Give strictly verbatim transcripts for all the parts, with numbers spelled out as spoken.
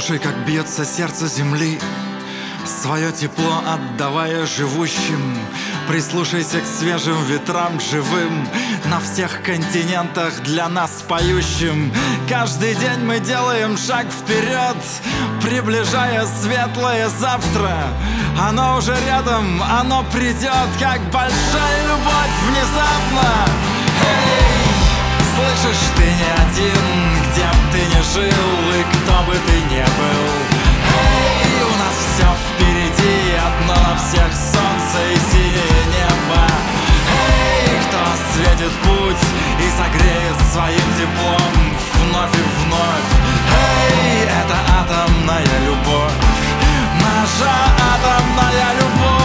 Слушай, как бьется сердце земли, свое тепло отдавая живущим. Прислушайся к свежим ветрам живым, на всех континентах для нас поющим. Каждый день мы делаем шаг вперед, приближая светлое завтра. Оно уже рядом, оно придет, как большая любовь внезапно. Эй, слышишь, ты не один, где б ты ни жил и кто бы ты ни был. Эй, у нас все впереди, одно на всех солнце и синее небо. Эй, кто осветит путь и согреет своим теплом вновь и вновь. Эй, это атомная любовь, наша атомная любовь.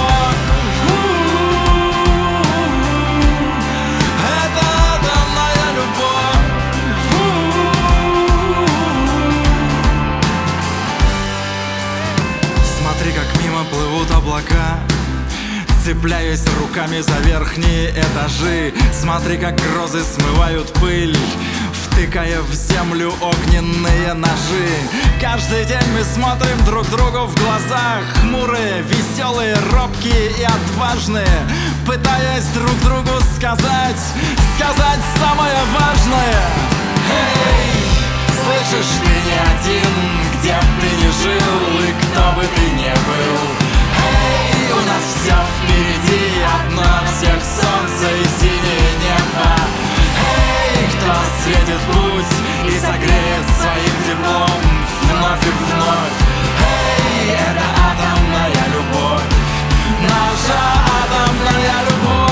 Смотри, как мимо плывут облака, цепляясь руками за верхние этажи. Смотри, как грозы смывают пыль, втыкая в землю огненные ножи. Каждый день мы смотрим друг другу в глаза, хмурые, веселые, робкие и отважные, пытаясь друг другу сказать, сказать самое важное. Эй, слышишь, ты не один, где б ты ни жил и кто бы ты ни был. Эй, у нас все впереди, одно на всех солнце и синее небо. Эй, кто осветит путь и согреет своим теплом вновь и вновь. Эй, это атомная любовь, наша атомная любовь.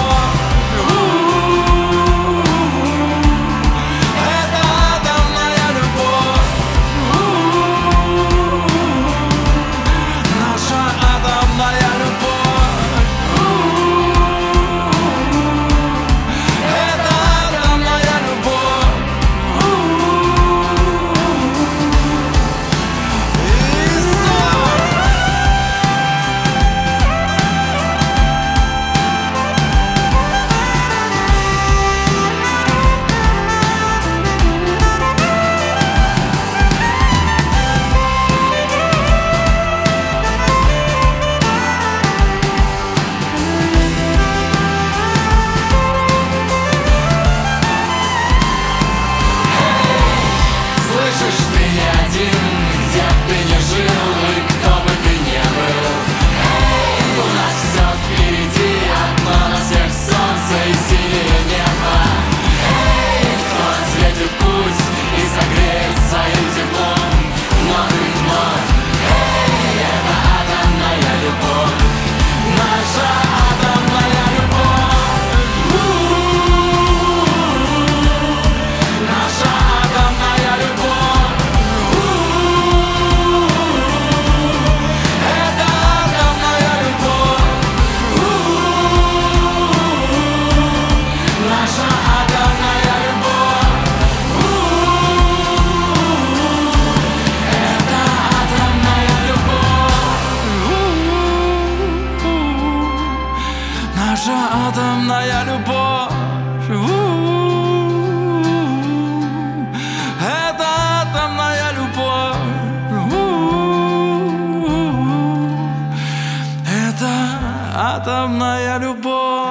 Наша атомная любовь, это атомная любовь, это атомная любовь.